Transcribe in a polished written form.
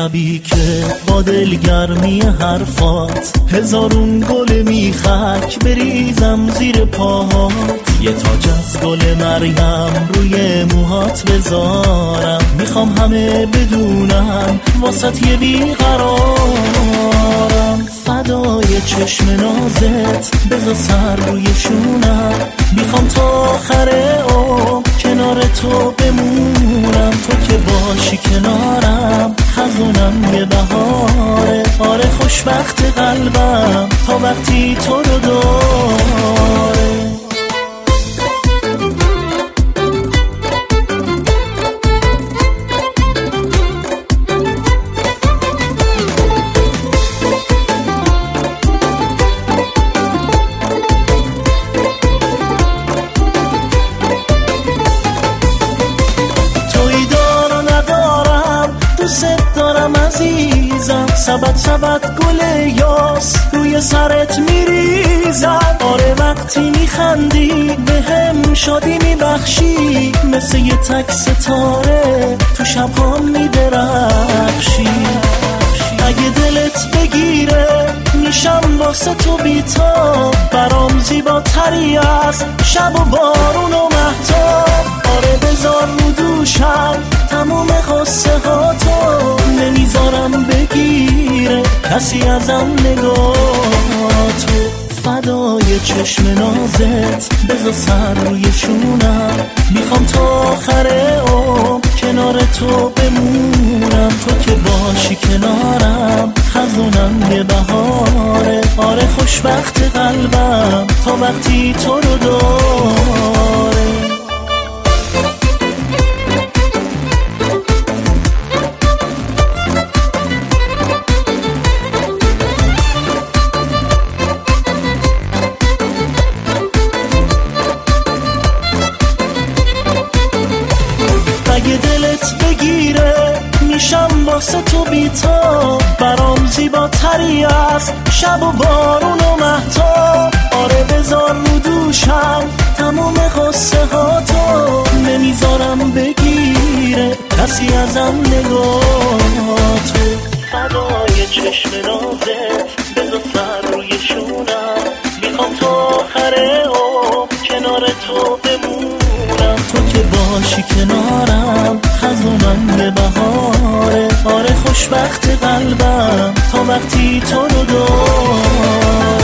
شبی که با دلگرمی حرفات هزارون گل میخک بریزم زیر پاهات، یه تاج از گل مریم روی موهات بذارم، میخوام همه بدونن واسط یه بیقرارم. فدای چشم نازت بذار سر روی شونم، میخوام تا آخر عمر کنار تو بمونم. تو که باشی کنارم خزونم یه بهاره، آره خوشبخت قلبم تا وقتی تو رو داره. سبت گل یاس روی سرت میریزم، آره وقتی میخندی به هم شادی میبخشی، مثل یه تک ستاره تو شبها میدرخشی. اگه دلت بگیره میشم واسه تو بی‌تاب، برام زیباتری از شب و بارون و مهتاب. آره بذار رو دوشم تموم قصه ها تو، نمیذارم بگیره کسی ازم نگاهاتو. فدای چشم نازت بذار سر روی شونم، میخوام تا آخر عمر کنار تو بمونم. تو که باشی کنارم خزونم یه بهاره، آره خوشبخت قلبم تا وقتی تو رو داره. اگه دلت بگیره میشم واسه تو بی‌تاب، برام زیباتری از شب و بارون و مهتاب. آره بذار رو دوشم تموم قصه ها تو، نمیذارم بگیره کسی ازم نگاهاتو. فدای چشم نازت بذار سر روی شونم، میخوام تا آخر عمر کنار تو بمونم. تو که باشی کنارم خزونم یه بهاره، آره خوشبخت قلبم تا وقتی تو رو داره.